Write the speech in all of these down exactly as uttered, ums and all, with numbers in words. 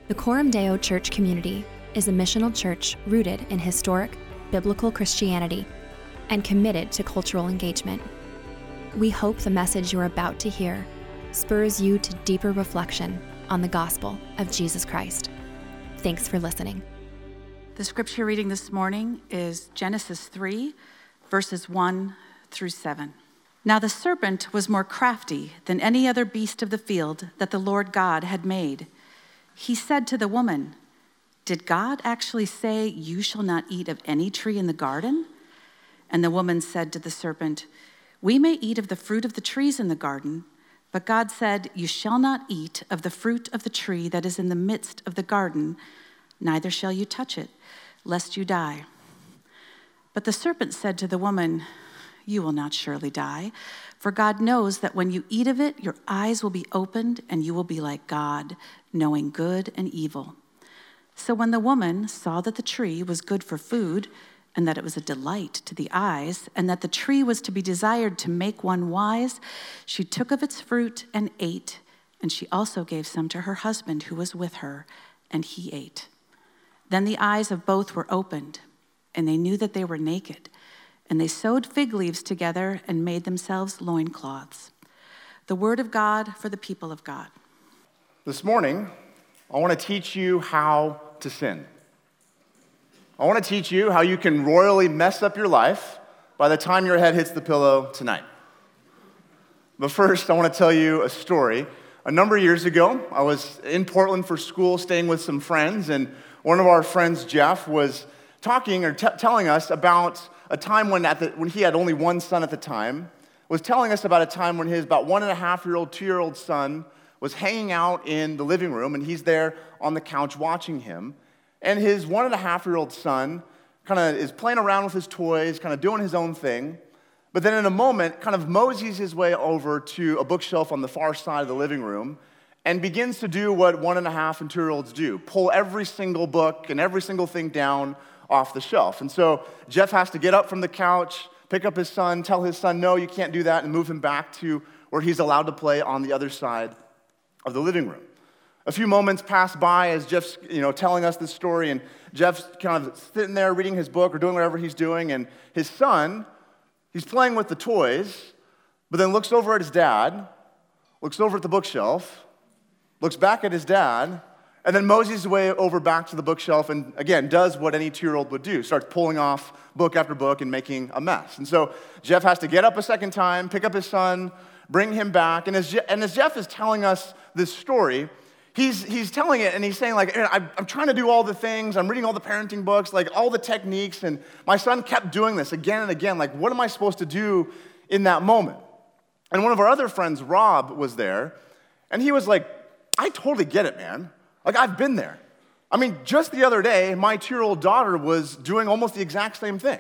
The Coram Deo Church community is a missional church rooted in historic, biblical Christianity and committed to cultural engagement. We hope the message you're about to hear spurs you to deeper reflection on the gospel of Jesus Christ. Thanks for listening. The scripture reading this morning is Genesis three, verses one through seven. Now the serpent was more crafty than any other beast of the field that the Lord God had made. He said to the woman, "Did God actually say, 'You shall not eat of any tree in the garden?'" And the woman said to the serpent, "We may eat of the fruit of the trees in the garden, but God said, 'You shall not eat of the fruit of the tree that is in the midst of the garden, neither shall you touch it, lest you die.' But the serpent said to the woman, 'You will not surely die, for God knows that when you eat of it, your eyes will be opened and you will be like God, knowing good and evil.' So when the woman saw that the tree was good for food, and that it was a delight to the eyes, and that the tree was to be desired to make one wise, she took of its fruit and ate, and she also gave some to her husband who was with her, and he ate. Then the eyes of both were opened, and they knew that they were naked, and they sewed fig leaves together and made themselves loincloths. The word of God for the people of God. This morning, I want to teach you how to sin. I want to teach you how you can royally mess up your life by the time your head hits the pillow tonight. But first, I want to tell you a story. A number of years ago, I was in Portland for school, staying with some friends, and one of our friends, Jeff, was talking or t- telling us about a time when, at the, when he had only one son at the time, was telling us about a time when his about one and a half year old, two year old son was hanging out in the living room, and he's there on the couch watching him. And his one and a half year old son kind of is playing around with his toys, kind of doing his own thing. But then in a moment, kind of moseys his way over to a bookshelf on the far side of the living room and begins to do what one and a half and two year olds do, pull every single book and every single thing down off the shelf. And so Jeff has to get up from the couch, pick up his son, tell his son, no, you can't do that, and move him back to where he's allowed to play on the other side of the living room. A few moments pass by as Jeff's, you know, telling us this story, and Jeff's kind of sitting there reading his book or doing whatever he's doing, and his son, he's playing with the toys, but then looks over at his dad, looks over at the bookshelf, looks back at his dad, and then moseys his way over back to the bookshelf and, again, does what any two-year-old would do, starts pulling off book after book and making a mess. And so Jeff has to get up a second time, pick up his son, bring him back, and as, Je- and as Jeff is telling us this story, He's he's telling it, and he's saying, like, I'm, I'm trying to do all the things. I'm reading all the parenting books, like, all the techniques, and my son kept doing this again and again. Like, what am I supposed to do in that moment? And one of our other friends, Rob, was there, and he was like, I totally get it, man. Like, I've been there. I mean, just the other day, my two-year-old daughter was doing almost the exact same thing.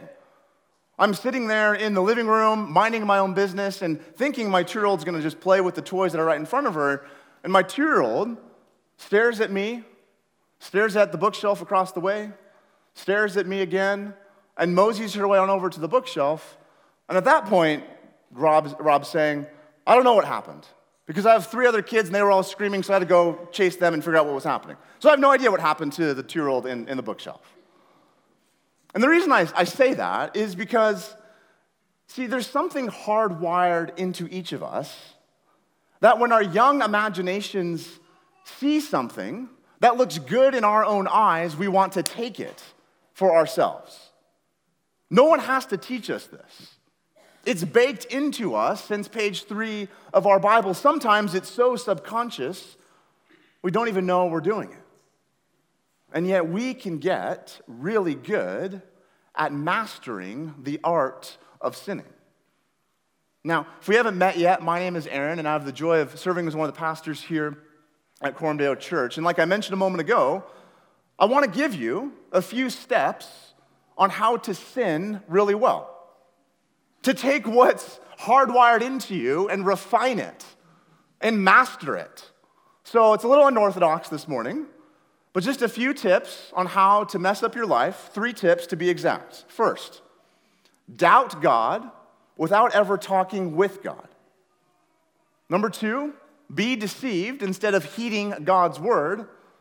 I'm sitting there in the living room, minding my own business, and thinking my two-year-old's going to just play with the toys that are right in front of her, and my two-year-old stares at me, stares at the bookshelf across the way, stares at me again, and moseys her way on over to the bookshelf. And at that point, Rob's, Rob's saying, I don't know what happened, because I have three other kids, and they were all screaming, so I had to go chase them and figure out what was happening. So I have no idea what happened to the two-year-old in, in the bookshelf. And the reason I, I say that is because, see, there's something hardwired into each of us that when our young imaginations see something that looks good in our own eyes, we want to take it for ourselves. No one has to teach us this. It's baked into us since page three of our Bible. Sometimes it's so subconscious, we don't even know we're doing it. And yet we can get really good at mastering the art of sinning. Now, if we haven't met yet, my name is Aaron, and I have the joy of serving as one of the pastors here at Coram Deo Church. And like I mentioned a moment ago, I want to give you a few steps on how to sin really well. To take what's hardwired into you and refine it and master it. So it's a little unorthodox this morning, but just a few tips on how to mess up your life. Three tips to be exact. First, doubt God without ever talking with God. Number two, be deceived instead of heeding God's word.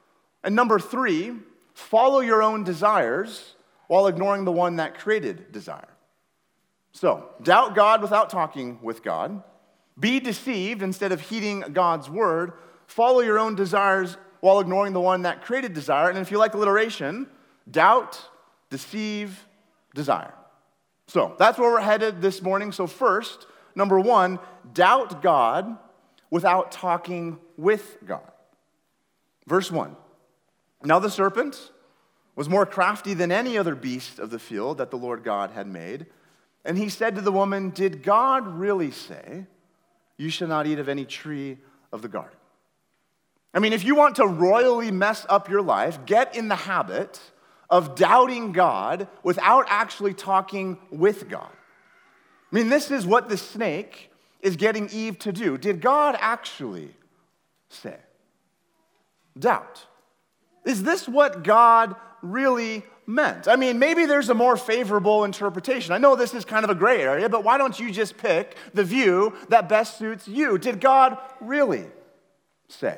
And number three, follow your own desires while ignoring the one that created desire. So, doubt God without talking with God. Be deceived instead of heeding God's word. Follow your own desires while ignoring the one that created desire. And if you like alliteration, doubt, deceive, desire. So, that's where we're headed this morning. So first, number one, doubt God without talking with God. Verse one. Now the serpent was more crafty than any other beast of the field that the Lord God had made. And he said to the woman, "Did God really say, 'You shall not eat of any tree of the garden'?" I mean, if you want to royally mess up your life, get in the habit of doubting God without actually talking with God. I mean, this is what the snake is getting Eve to do. Did God actually say? Doubt. Is this what God really meant? I mean, maybe there's a more favorable interpretation. I know this is kind of a gray area, but why don't you just pick the view that best suits you? Did God really say?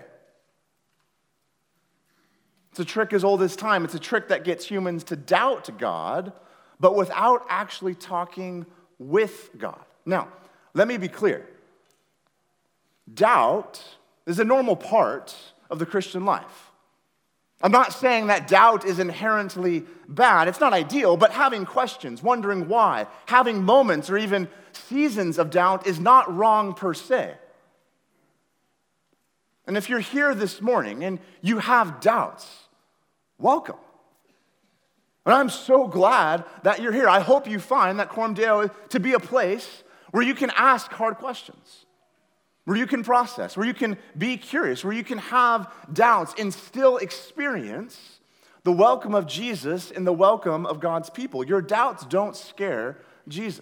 It's a trick as old as time. It's a trick that gets humans to doubt God, but without actually talking with God. Now, let me be clear. Doubt is a normal part of the Christian life. I'm not saying that doubt is inherently bad. It's not ideal, but having questions, wondering why, having moments or even seasons of doubt is not wrong per se. And if you're here this morning and you have doubts, welcome. And I'm so glad that you're here. I hope you find that Coram Deo to be a place where you can ask hard questions, where you can process, where you can be curious, where you can have doubts and still experience the welcome of Jesus and the welcome of God's people. Your doubts don't scare Jesus.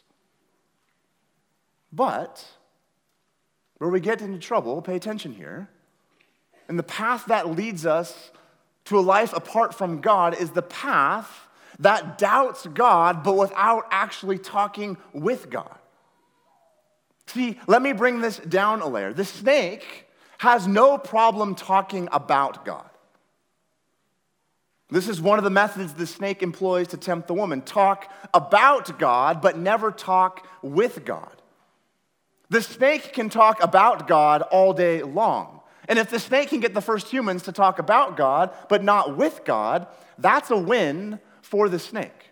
But where we get into trouble, pay attention here, and the path that leads us to a life apart from God is the path that doubts God but without actually talking with God. See, let me bring this down a layer. The snake has no problem talking about God. This is one of the methods the snake employs to tempt the woman. Talk about God, but never talk with God. The snake can talk about God all day long. And if the snake can get the first humans to talk about God, but not with God, that's a win for the snake.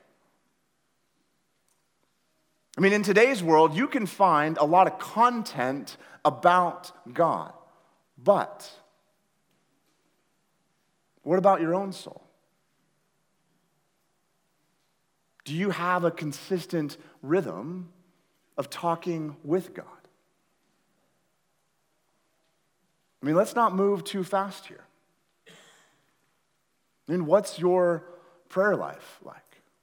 I mean, in today's world, you can find a lot of content about God. But what about your own soul? Do you have a consistent rhythm of talking with God? I mean, let's not move too fast here. I mean, what's your prayer life like?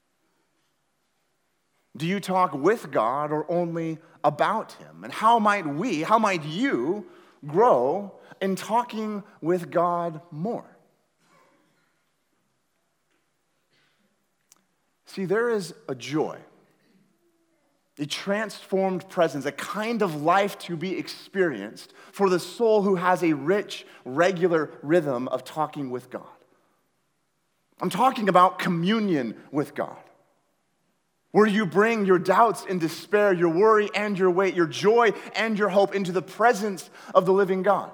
Do you talk with God or only about Him? And how might we, how might you grow in talking with God more? See, there is a joy, a transformed presence, a kind of life to be experienced for the soul who has a rich, regular rhythm of talking with God. I'm talking about communion with God, where you bring your doubts and despair, your worry and your weight, your joy and your hope into the presence of the living God.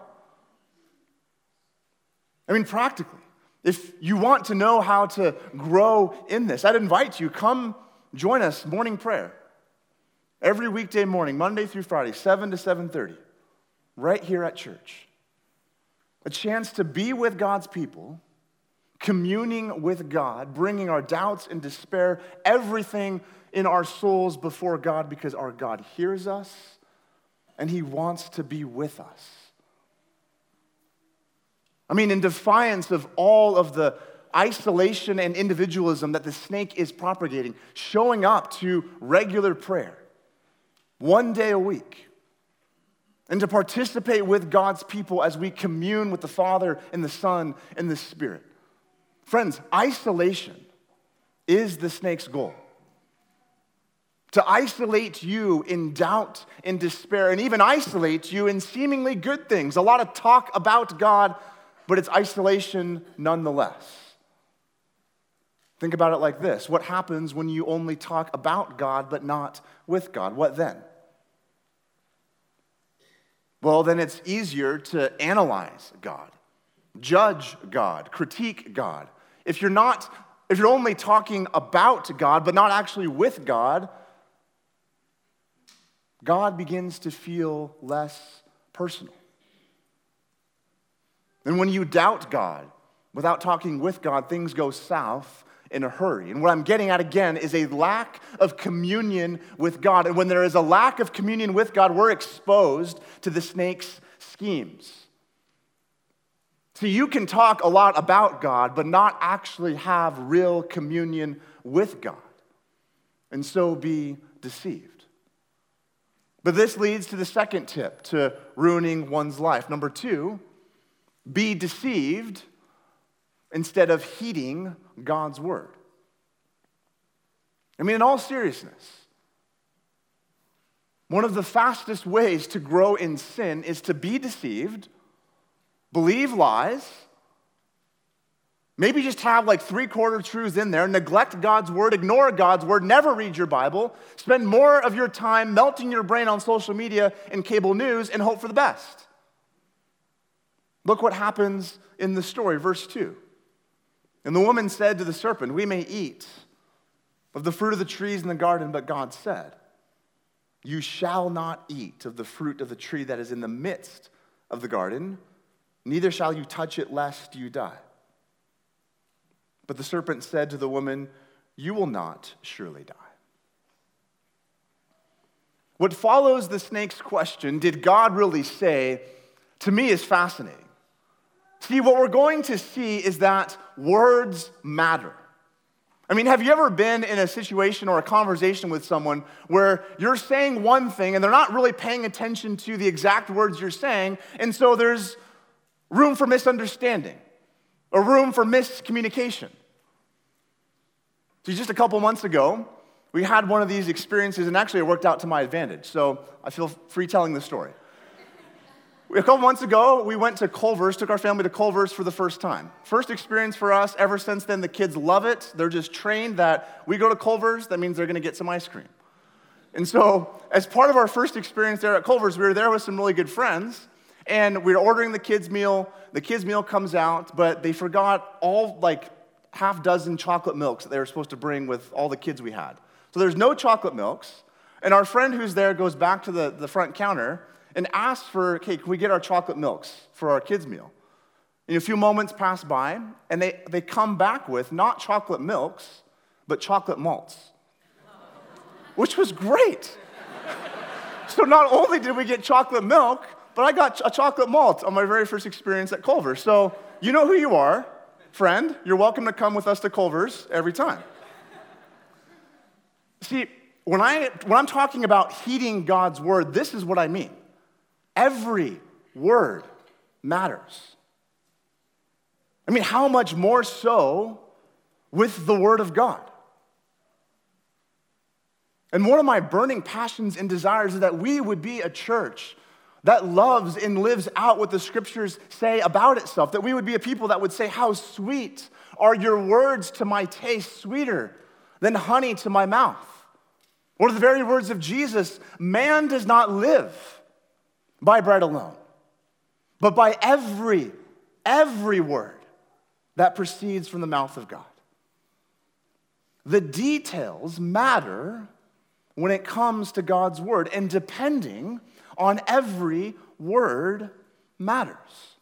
I mean, practically, if you want to know how to grow in this, I'd invite you, come join us morning prayer. Every weekday morning, Monday through Friday, seven to seven thirty, right here at church. A chance to be with God's people, communing with God, bringing our doubts and despair, everything in our souls before God, because our God hears us and He wants to be with us. I mean, in defiance of all of the isolation and individualism that the snake is propagating, showing up to regular prayer, one day a week, and to participate with God's people as we commune with the Father and the Son and the Spirit. Friends, isolation is the snake's goal. To isolate you in doubt and despair, and even isolate you in seemingly good things. A lot of talk about God, but it's isolation nonetheless. Think about it like this. What happens when you only talk about God but not with God? What then? Well, then it's easier to analyze God, judge God, critique God. If you're not, if you're only talking about God but not actually with God, God begins to feel less personal. And when you doubt God without talking with God, things go south in a hurry. And what I'm getting at again is a lack of communion with God. And when there is a lack of communion with God, we're exposed to the snake's schemes. So you can talk a lot about God, but not actually have real communion with God, and so be deceived. But this leads to the second tip to ruining one's life. Number two, be deceived instead of heeding God's word. I mean, in all seriousness, one of the fastest ways to grow in sin is to be deceived, believe lies, maybe just have like three-quarter truths in there, neglect God's word, ignore God's word, never read your Bible, spend more of your time melting your brain on social media and cable news, and hope for the best. Look what happens in the story, verse two. And the woman said to the serpent, "We may eat of the fruit of the trees in the garden," but God said, "You shall not eat of the fruit of the tree that is in the midst of the garden, neither shall you touch it lest you die." But the serpent said to the woman, "You will not surely die." What follows the snake's question, did God really say, to me is fascinating. See, what we're going to see is that words matter. I mean, have you ever been in a situation or a conversation with someone where you're saying one thing and they're not really paying attention to the exact words you're saying, and so there's room for misunderstanding or room for miscommunication? So just a couple months ago, we had one of these experiences, and actually it worked out to my advantage, so I feel free telling the story. A couple months ago, we went to Culver's, took our family to Culver's for the first time. First experience for us. Ever since then, the kids love it. They're just trained that we go to Culver's, that means they're going to get some ice cream. And so, as part of our first experience there at Culver's, we were there with some really good friends, and we were ordering the kids' meal. The kids' meal comes out, but they forgot all, like, half dozen chocolate milks that they were supposed to bring with all the kids we had. So there's no chocolate milks, and our friend who's there goes back to the, the front counter and asks for, "Okay, can we get our chocolate milks for our kids' meal?" And a few moments pass by, and they, they come back with not chocolate milks, but chocolate malts, which was great. So not only did we get chocolate milk, but I got a chocolate malt on my very first experience at Culver's. So you know who you are, friend. You're welcome to come with us to Culver's every time. See, when, I, when I'm talking about heeding God's word, this is what I mean. Every word matters. I mean, how much more so with the word of God? And one of my burning passions and desires is that we would be a church that loves and lives out what the scriptures say about itself, that we would be a people that would say, "How sweet are your words to my taste, sweeter than honey to my mouth." Or the very words of Jesus, "Man does not live by bread alone, but by every, every word that proceeds from the mouth of God." The details matter when it comes to God's word, and depending on every word matters.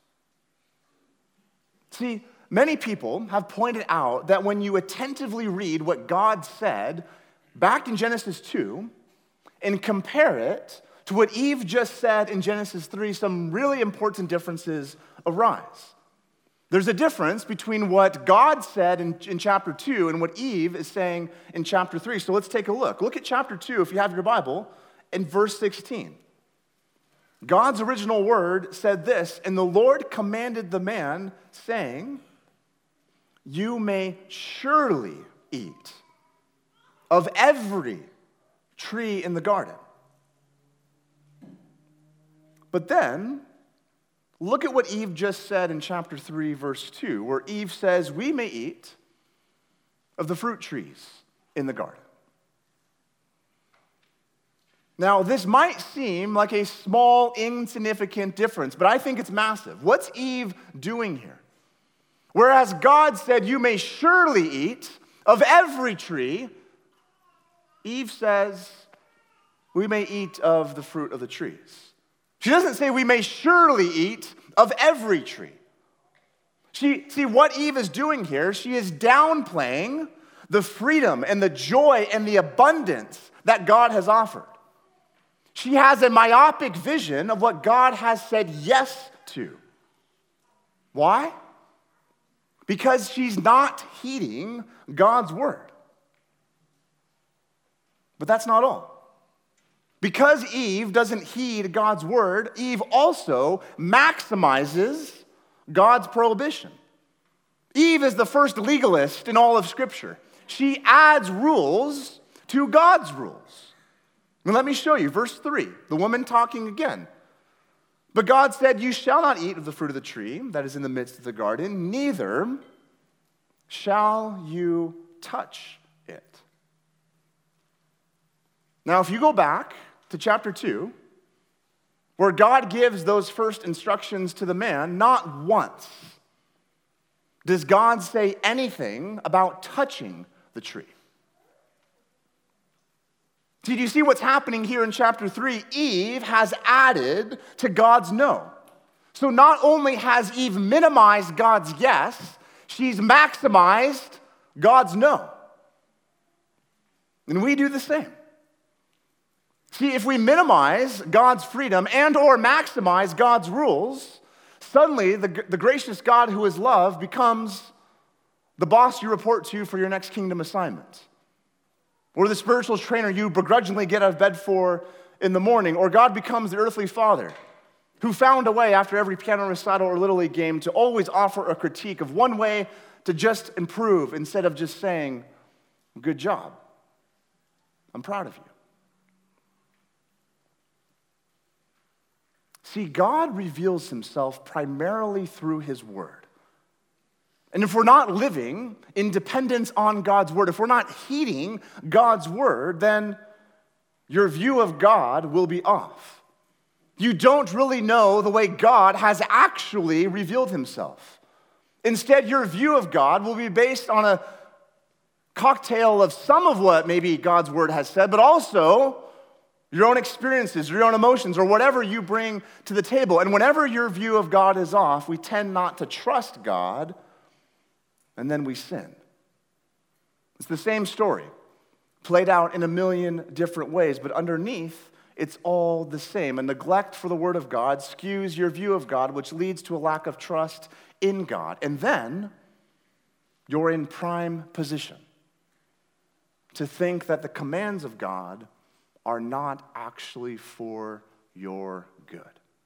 See, many people have pointed out that when you attentively read what God said back in Genesis two and compare it to what Eve just said in Genesis three, some really important differences arise. There's a difference between what God said in, in chapter two and what Eve is saying in chapter three. So let's take a look. Look at chapter two, if you have your Bible, in verse sixteen. God's original word said this, "And the Lord commanded the man, saying, you may surely eat of every tree in the garden. But then, Look at what Eve just said in chapter three, verse two, where Eve says, we may eat of the fruit trees in the garden. Now, this might seem like a small, insignificant difference, but I think it's massive. What's Eve doing here? Whereas God said, you may surely eat of every tree, Eve says, we may eat of the fruit of the trees. She doesn't say we may surely eat of every tree. She, see, what Eve is doing here, she is downplaying the freedom and the joy and the abundance that God has offered. She has a myopic vision of what God has said yes to. Why? Because she's not heeding God's word. But that's not all. Because Eve doesn't heed God's word, Eve also maximizes God's prohibition. Eve is the first legalist in all of Scripture. She adds rules to God's rules. And let me show you, verse three, the woman talking again. But God said, you shall not eat of the fruit of the tree that is in the midst of the garden, neither shall you touch it. Now, if you go back to chapter two, where God gives those first instructions to the man, not once does God say anything about touching the tree. See, do you see what's happening here in chapter three? Eve has added to God's no. So not only has Eve minimized God's yes, she's maximized God's no. And we do the same. See, if we minimize God's freedom and or maximize God's rules, suddenly the, the gracious God who is love becomes the boss you report to for your next kingdom assignment. Or the spiritual trainer you begrudgingly get out of bed for in the morning. Or God becomes the earthly father who found a way after every piano recital or Little League game to always offer a critique of one way to just improve instead of just saying, good job. I'm proud of you. See, God reveals himself primarily through his word. And if we're not living in dependence on God's word, if we're not heeding God's word, then your view of God will be off. You don't really know the way God has actually revealed himself. Instead, your view of God will be based on a cocktail of some of what maybe God's word has said, but also your own experiences, your own emotions, or whatever you bring to the table. And whenever your view of God is off, we tend not to trust God, and then we sin. It's the same story, played out in a million different ways, but underneath, it's all the same. A neglect for the word of God skews your view of God, which leads to a lack of trust in God. And then you're in prime position to think that the commands of God are not actually for your good.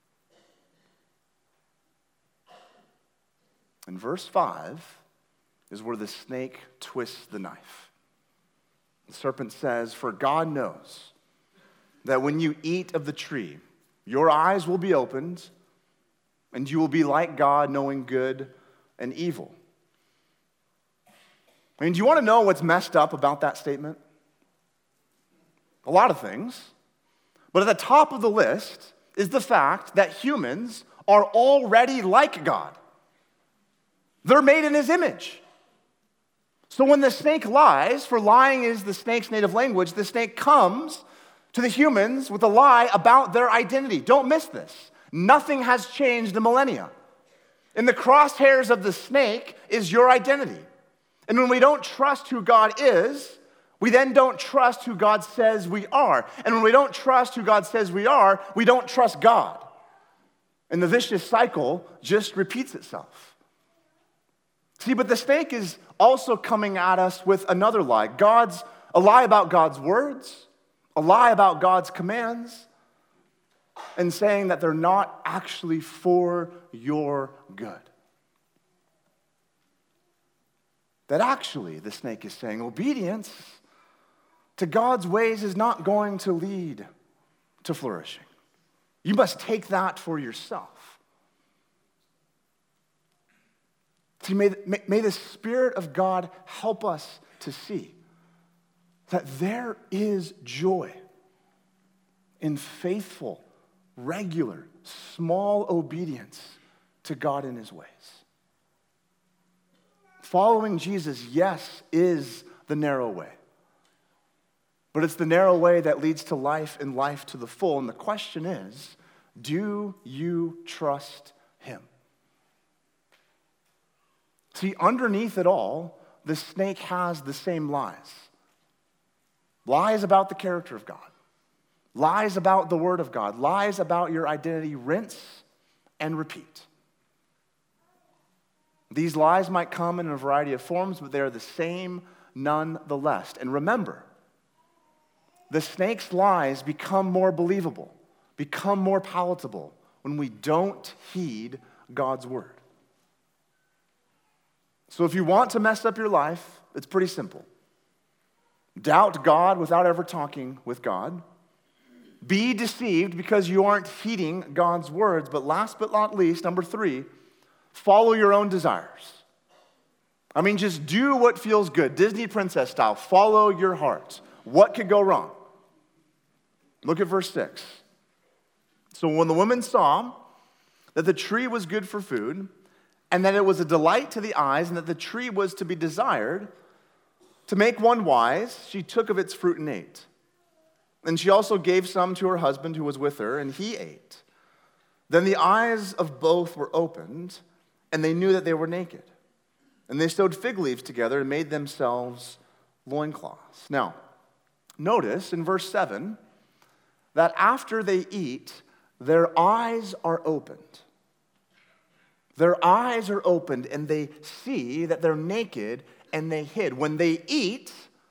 In verse five is where the snake twists the knife. The serpent says, for God knows that when you eat of the tree, your eyes will be opened, and you will be like God, knowing good and evil. I mean, do you want to know what's messed up about that statement? A lot of things. But at the top of the list is the fact that humans are already like God. They're made in his image. So when the snake lies, for lying is the snake's native language, the snake comes to the humans with a lie about their identity. Don't miss this. Nothing has changed in millennia. In the crosshairs of the snake is your identity. And when we don't trust who God is, we then don't trust who God says we are. And when we don't trust who God says we are, we don't trust God. And the vicious cycle just repeats itself. See, but the snake is also coming at us with another lie. God's a lie about God's words, a lie about God's commands, and saying that they're not actually for your good. That actually, the snake is saying, obedience to God's ways is not going to lead to flourishing. You must take that for yourself. See, may, may, may the Spirit of God help us to see that there is joy in faithful, regular, small obedience to God in his ways. Following Jesus, yes, is the narrow way. But it's the narrow way that leads to life and life to the full. And the question is, do you trust him? See, underneath it all, the snake has the same lies. Lies about the character of God. Lies about the word of God. Lies about your identity. Rinse and repeat. These lies might come in a variety of forms, but they are the same nonetheless. And remember, the snake's lies become more believable, become more palatable when we don't heed God's word. So if you want to mess up your life, it's pretty simple. Doubt God without ever talking with God. Be deceived because you aren't heeding God's words. But last but not least, number three, follow your own desires. I mean, just do what feels good, Disney princess style. Follow your heart. What could go wrong? Look at verse six. So when the woman saw that the tree was good for food, and that it was a delight to the eyes, and that the tree was to be desired, to make one wise, she took of its fruit and ate. And she also gave some to her husband who was with her, and he ate. Then the eyes of both were opened, and they knew that they were naked. And they sewed fig leaves together and made themselves loincloths. Now, notice in verse seven that after they eat, their eyes are opened. Their eyes are opened, and they see that they're naked, and they hid. When they eat,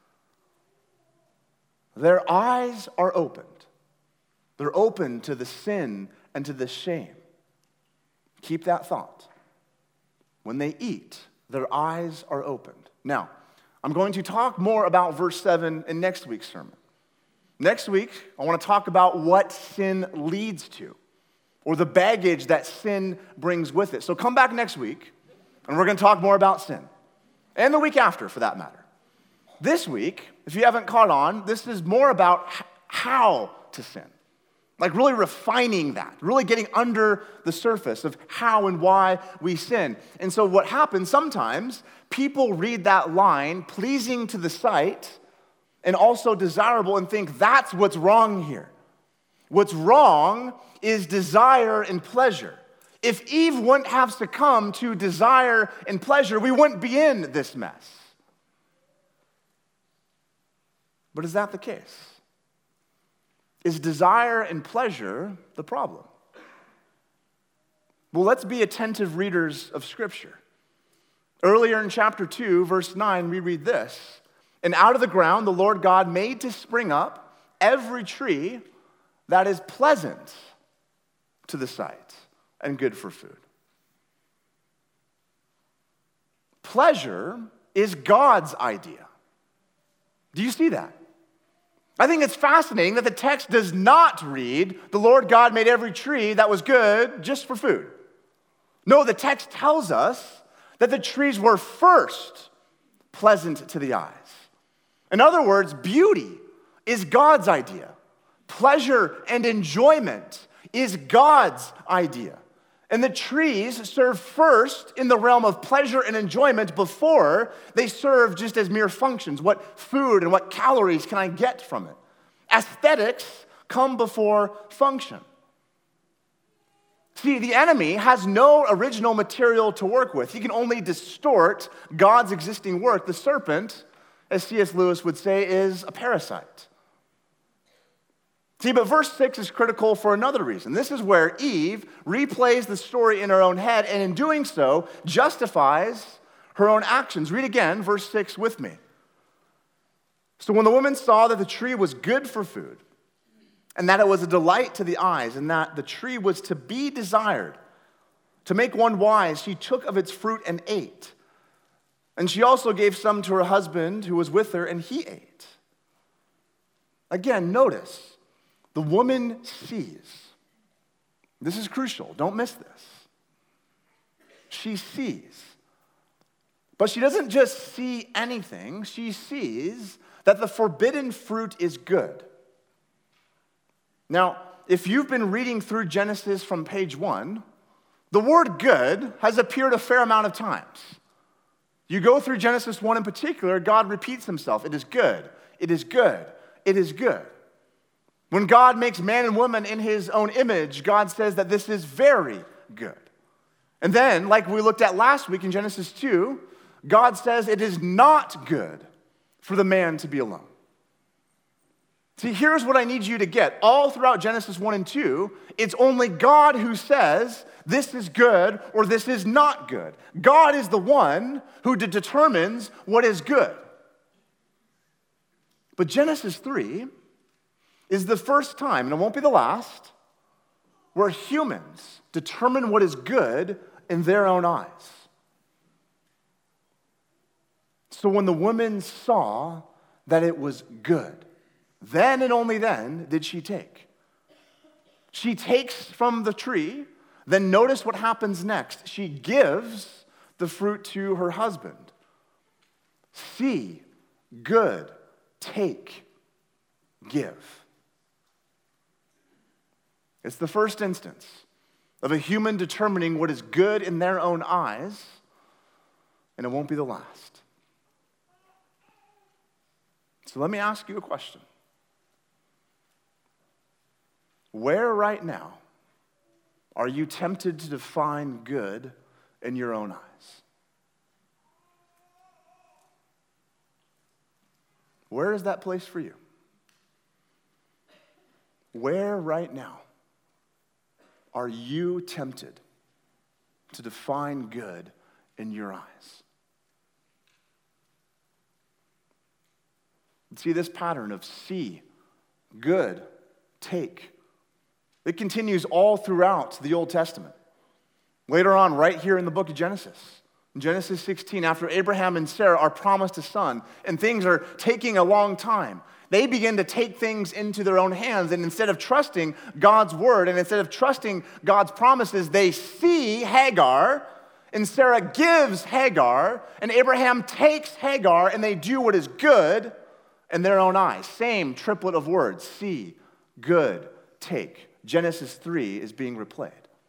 their eyes are opened. They're open to the sin and to the shame. Keep that thought. When they eat, their eyes are opened. Now, I'm going to talk more about verse seven in next week's sermon. Next week, I want to talk about what sin leads to, or the baggage that sin brings with it. So come back next week, and we're going to talk more about sin. And the week after, for that matter. This week, if you haven't caught on, this is more about how to sin. Like really refining that, really getting under the surface of how and why we sin. And so what happens sometimes, people read that line, pleasing to the sight, and also desirable, and think that's what's wrong here. What's wrong is desire and pleasure. If Eve wouldn't have succumbed to desire and pleasure, we wouldn't be in this mess. But is that the case? Is desire and pleasure the problem? Well, let's be attentive readers of Scripture. Earlier in chapter two, verse nine, we read this. And out of the ground the Lord God made to spring up every tree that is pleasant to the sight and good for food. Pleasure is God's idea. Do you see that? I think it's fascinating that the text does not read, the Lord God made every tree that was good just for food. No, the text tells us that the trees were first pleasant to the eyes. In other words, beauty is God's idea. Pleasure and enjoyment is God's idea. And the trees serve first in the realm of pleasure and enjoyment before they serve just as mere functions. What food and what calories can I get from it? Aesthetics come before function. See, the enemy has no original material to work with. He can only distort God's existing work. The serpent, as C S Lewis would say, is a parasite. See, but verse six is critical for another reason. This is where Eve replays the story in her own head, and in doing so, justifies her own actions. Read again, verse six with me. So when the woman saw that the tree was good for food, and that it was a delight to the eyes, and that the tree was to be desired, to make one wise, she took of its fruit and ate. And she also gave some to her husband who was with her, and he ate. Again, notice, the woman sees. This is crucial. Don't miss this. She sees But she doesn't just see anything, she sees that the forbidden fruit is good. Now, if you've been reading through Genesis from page one, the word good has appeared a fair amount of times. You go through Genesis one in particular, God repeats himself. It is good. It is good. It is good. When God makes man and woman in his own image, God says that this is very good. And then, like we looked at last week in Genesis two, God says it is not good for the man to be alone. See, here's what I need you to get. All throughout Genesis one and two, it's only God who says this is good or this is not good. God is the one who de- determines what is good. But Genesis three is the first time, and it won't be the last, where humans determine what is good in their own eyes. So when the woman saw that it was good, then and only then did she take. She takes from the tree, then notice what happens next. She gives the fruit to her husband. See, good, take, give. It's the first instance of a human determining what is good in their own eyes, and it won't be the last. So let me ask you a question. Where right now are you tempted to define good in your own eyes? Where is that place for you? Where right now are you tempted to define good in your eyes? See this pattern of see, good, take. It continues all throughout the Old Testament. Later on, right here in the book of Genesis, in Genesis sixteen, after Abraham and Sarah are promised a son, and things are taking a long time, they begin to take things into their own hands, and instead of trusting God's word, and instead of trusting God's promises, they see Hagar, and Sarah gives Hagar, and Abraham takes Hagar, and they do what is good in their own eyes. Same triplet of words, see, good, take. Genesis three is being replayed.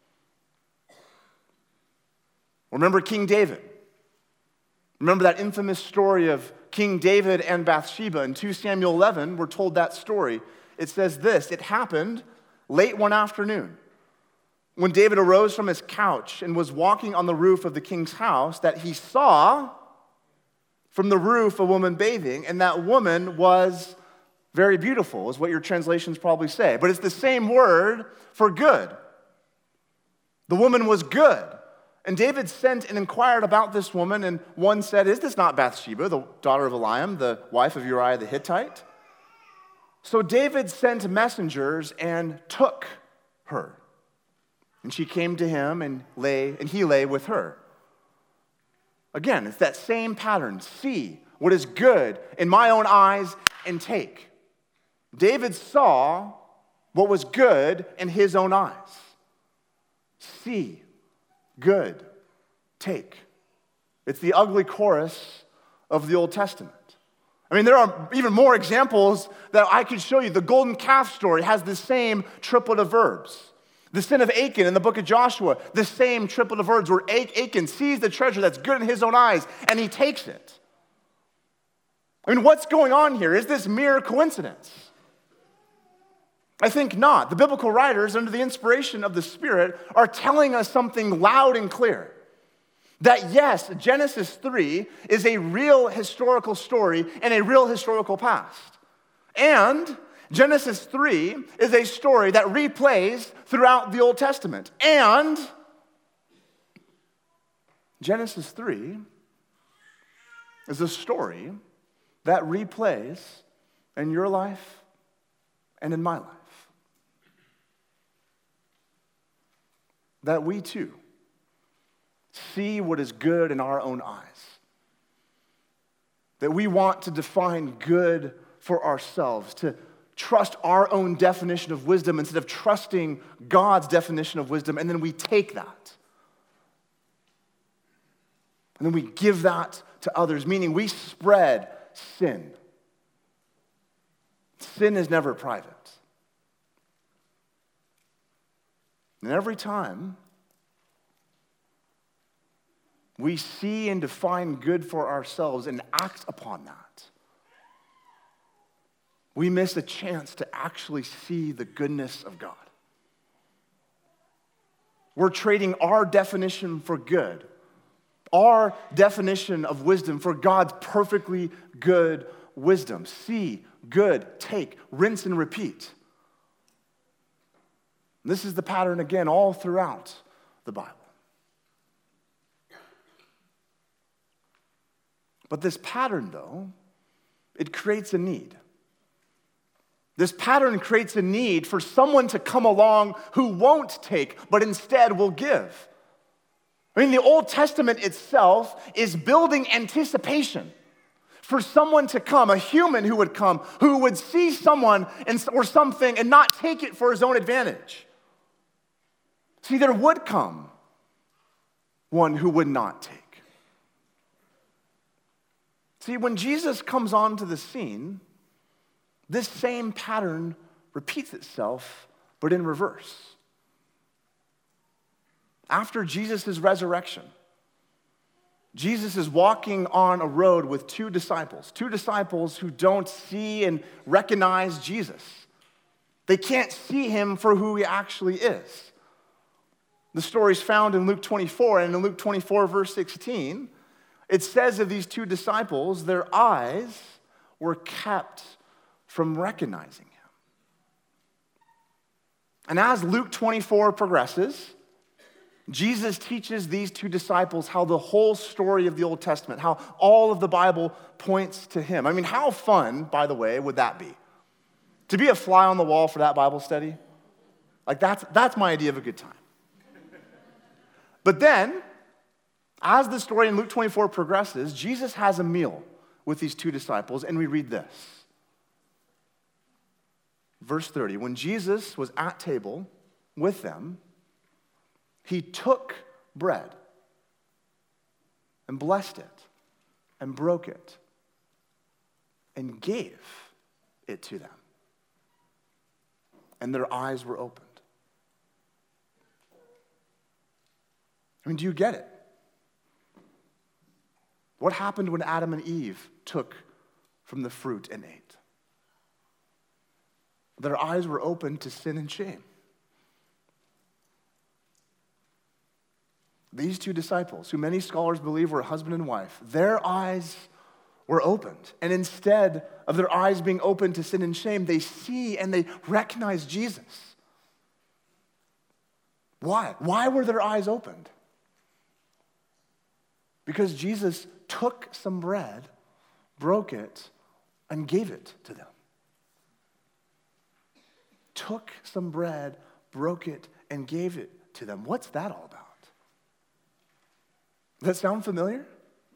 Remember King David. Remember that infamous story of King David and Bathsheba. In Second Samuel eleven, we're told that story. It says this: it happened late one afternoon when David arose from his couch and was walking on the roof of the king's house that he saw from the roof a woman bathing, and that woman was very beautiful, is what your translations probably say. But it's the same word for good. The woman was good. And David sent and inquired about this woman, and one said, is this not Bathsheba, the daughter of Eliam, the wife of Uriah the Hittite? So David sent messengers and took her. And she came to him and lay, and he lay with her. Again, it's that same pattern. See what is good in my own eyes and take. David saw what was good in his own eyes. See, good, take. It's the ugly chorus of the Old Testament. I mean, there are even more examples that I could show you. The golden calf story has the same triplet of verbs. The sin of Achan in the book of Joshua, the same triplet of verbs where Achan sees the treasure that's good in his own eyes and he takes it. I mean, what's going on here? Is this mere coincidence? I think not. The biblical writers, under the inspiration of the Spirit, are telling us something loud and clear. That yes, Genesis three is a real historical story and a real historical past. And Genesis three is a story that replays throughout the Old Testament. And Genesis three is a story that replays in your life and in my life. That we too see what is good in our own eyes. That we want to define good for ourselves, to trust our own definition of wisdom instead of trusting God's definition of wisdom, and then we take that. And then we give that to others, meaning we spread sin. Sin is never private. And every time we see and define good for ourselves and act upon that, we miss a chance to actually see the goodness of God. We're trading our definition for good, our definition of wisdom for God's perfectly good wisdom. See, good, take, rinse and repeat. This is the pattern again all throughout the Bible. But this pattern, though, it creates a need. This pattern creates a need for someone to come along who won't take, but instead will give. I mean, the Old Testament itself is building anticipation for someone to come, a human who would come, who would see someone and, or something and not take it for his own advantage. See, there would come one who would not take. See, when Jesus comes onto the scene, this same pattern repeats itself, but in reverse. After Jesus' resurrection, Jesus is walking on a road with two disciples, two disciples who don't see and recognize Jesus. They can't see him for who he actually is. The story is found in Luke twenty-four, and in Luke twenty-four, verse sixteen, it says of these two disciples, their eyes were kept from recognizing him. And as Luke twenty-four progresses, Jesus teaches these two disciples how the whole story of the Old Testament, how all of the Bible points to him. I mean, how fun, by the way, would that be? To be a fly on the wall for that Bible study? Like, that's, that's my idea of a good time. But then, as the story in Luke twenty-four progresses, Jesus has a meal with these two disciples, and we read this. Verse thirty, when Jesus was at table with them, he took bread and blessed it and broke it and gave it to them. And their eyes were opened. I mean, do you get it? What happened when Adam and Eve took from the fruit and ate? Their eyes were opened to sin and shame. These two disciples, who many scholars believe were husband and wife, their eyes were opened. And instead of their eyes being opened to sin and shame, they see and they recognize Jesus. Why? Why were their eyes opened? Because Jesus took some bread, broke it, and gave it to them. Took some bread, broke it, and gave it to them. What's that all about? Does that sound familiar?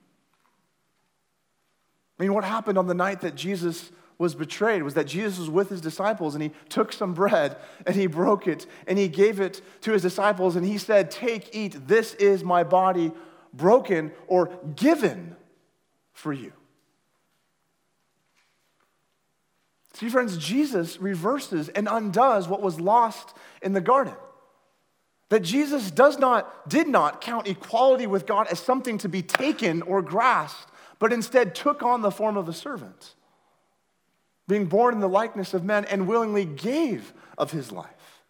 I mean, what happened on the night that Jesus was betrayed was that Jesus was with his disciples, and he took some bread, and he broke it, and he gave it to his disciples, and he said, "Take, eat, this is my body broken or given for you." See, friends, Jesus reverses and undoes what was lost in the garden. That Jesus does not, did not count equality with God as something to be taken or grasped, but instead took on the form of a servant, being born in the likeness of men, and willingly gave of his life.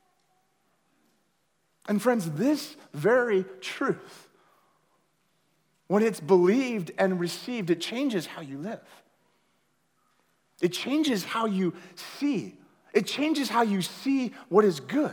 And friends, this very truth, when it's believed and received, it changes how you live. It changes how you see. It changes how you see what is good.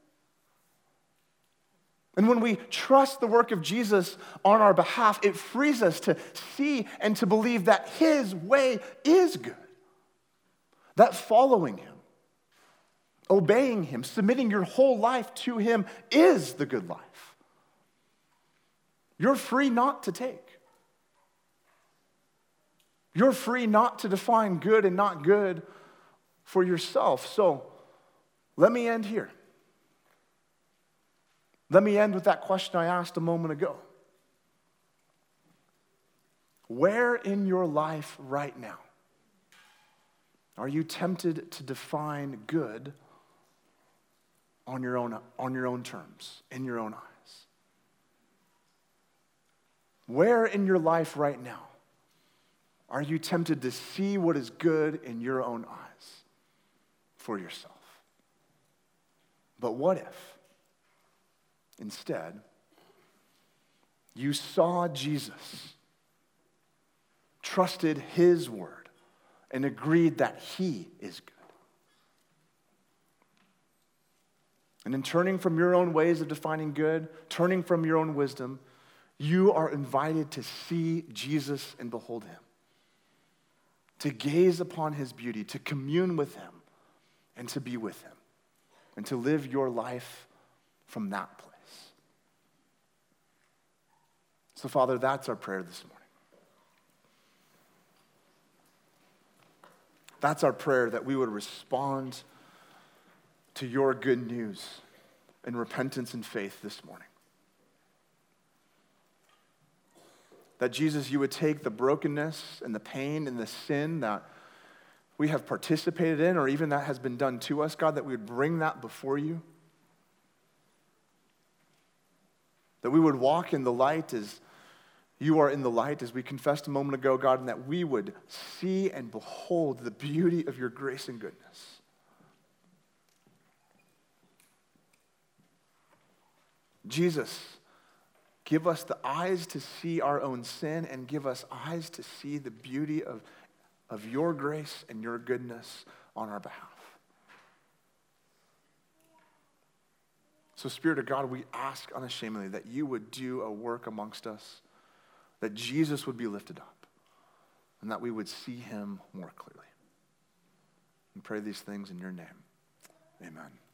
And when we trust the work of Jesus on our behalf, it frees us to see and to believe that his way is good. That following him, obeying him, submitting your whole life to him is the good life. You're free not to take. You're free not to define good and not good for yourself. So let me end here. Let me end with that question I asked a moment ago. Where in your life right now are you tempted to define good on your own, on your own terms, in your own eyes? Where in your life right now are you tempted to see what is good in your own eyes for yourself? But what if, instead, you saw Jesus, trusted his word, and agreed that he is good? And in turning from your own ways of defining good, turning from your own wisdom, you are invited to see Jesus and behold him, to gaze upon his beauty, to commune with him, and to be with him, and to live your life from that place. So, Father, that's our prayer this morning. That's our prayer, that we would respond to your good news in repentance and faith this morning. That, Jesus, you would take the brokenness and the pain and the sin that we have participated in, or even that has been done to us, God, that we would bring that before you. That we would walk in the light as you are in the light, as we confessed a moment ago, God, and that we would see and behold the beauty of your grace and goodness. Jesus, give us the eyes to see our own sin, and give us eyes to see the beauty of, of your grace and your goodness on our behalf. So, Spirit of God, we ask unashamedly that you would do a work amongst us, that Jesus would be lifted up, and that we would see him more clearly. We pray these things in your name. Amen.